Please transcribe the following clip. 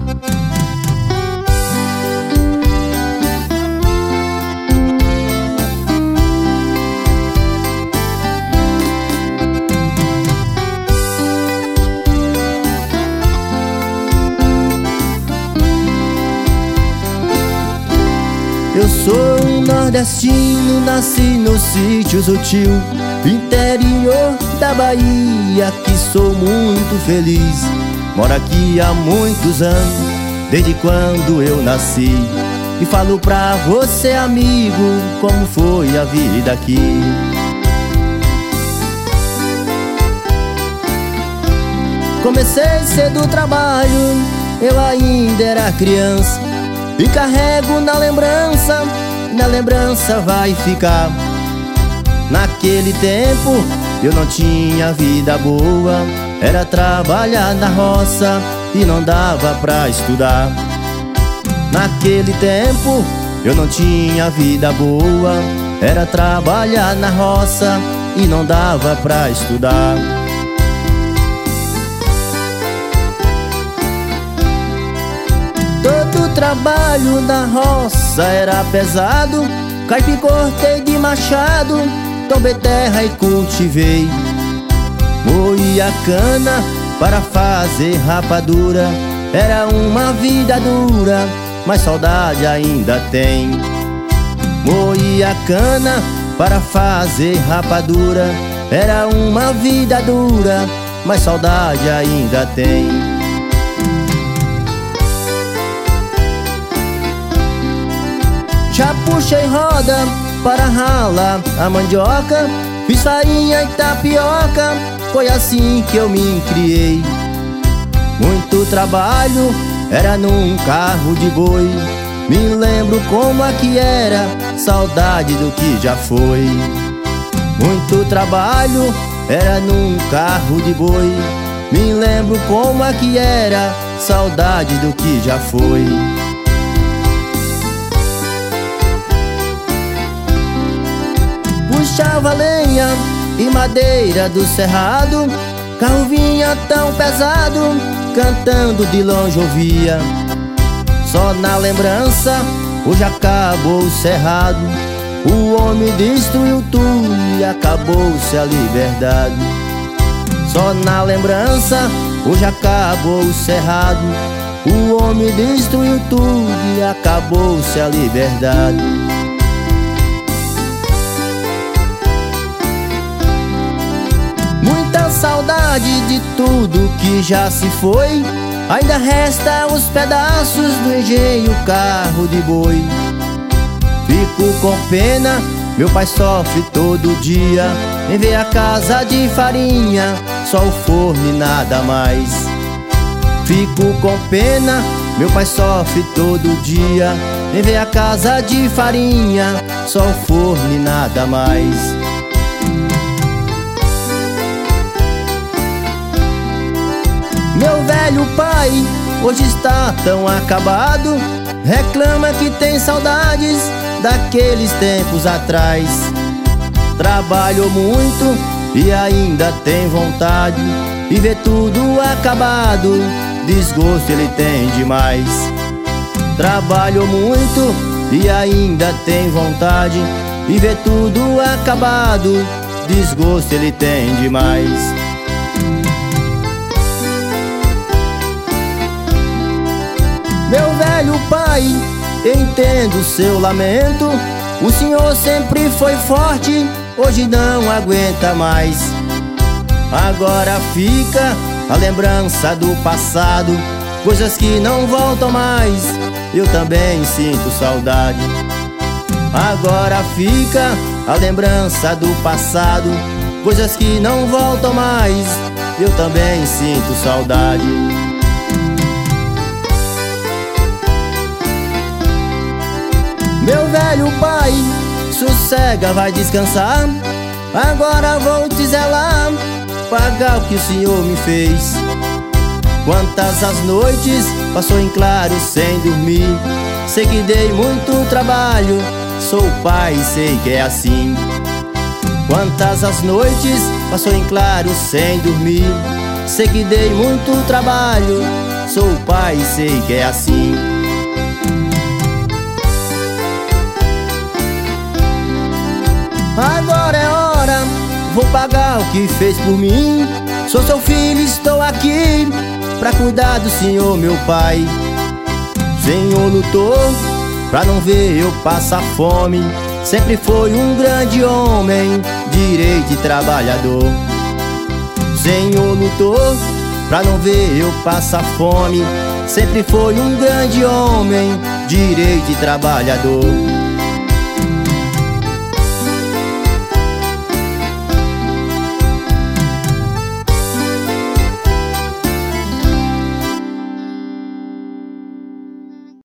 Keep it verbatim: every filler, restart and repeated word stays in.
Eu sou um nordestino, nasci no sítio Sutil, interior da Bahia, que sou muito feliz. Moro aqui há muitos anos, desde quando eu nasci. E falo pra você, amigo, como foi a vida aqui. Comecei cedo o trabalho, eu ainda era criança, e carrego na lembrança, na lembrança vai ficar. Naquele tempo eu não tinha vida boa, era trabalhar na roça e não dava pra estudar. Naquele tempo eu não tinha vida boa, era trabalhar na roça e não dava pra estudar. Todo trabalho na roça era pesado, caipim cortei de machado, tombei terra e cultivei. Moí a cana para fazer rapadura, era uma vida dura, mas saudade ainda tem. Moí a cana para fazer rapadura, era uma vida dura, mas saudade ainda tem. Já puxei roda para ralar a mandioca, fiz farinha e tapioca, foi assim que eu me criei. Muito trabalho era num carro de boi, me lembro como aqui era, saudade do que já foi. Muito trabalho era num carro de boi, me lembro como aqui era, saudade do que já foi. Puxava lenha e madeira do cerrado, carro vinha tão pesado, cantando de longe ouvia. Só na lembrança, hoje acabou o cerrado, o homem destruiu tudo e acabou-se a liberdade. Só na lembrança, hoje acabou o cerrado, o homem destruiu tudo e acabou-se a liberdade. Muita saudade de tudo que já se foi, ainda resta os pedaços do engenho, carro de boi. Fico com pena, meu pai sofre todo dia em ver a casa de farinha, só o forno e nada mais. Fico com pena, meu pai sofre todo dia em ver a casa de farinha, só o forno e nada mais. Meu velho pai hoje está tão acabado, reclama que tem saudades daqueles tempos atrás. Trabalhou muito e ainda tem vontade de ver tudo acabado, desgosto ele tem demais. Trabalhou muito e ainda tem vontade de ver tudo acabado, desgosto ele tem demais. Meu velho pai, entendo seu lamento, o senhor sempre foi forte, hoje não aguenta mais. Agora fica a lembrança do passado, coisas que não voltam mais, eu também sinto saudade. Agora fica a lembrança do passado, coisas que não voltam mais, eu também sinto saudade. Meu velho pai, sossega, vai descansar, agora vou te zelar, pagar o que o senhor me fez. Quantas as noites passou em claro sem dormir, sei que dei muito trabalho, sou pai e sei que é assim. Quantas as noites passou em claro sem dormir, sei que dei muito trabalho, sou pai, sei que é assim. Agora é hora, vou pagar o que fez por mim. Sou seu filho, estou aqui pra cuidar do senhor, meu pai. O senhor lutou pra não ver eu passar fome. Sempre foi um grande homem, direito e trabalhador. O senhor lutou pra não ver eu passar fome. Sempre foi um grande homem, direito e trabalhador.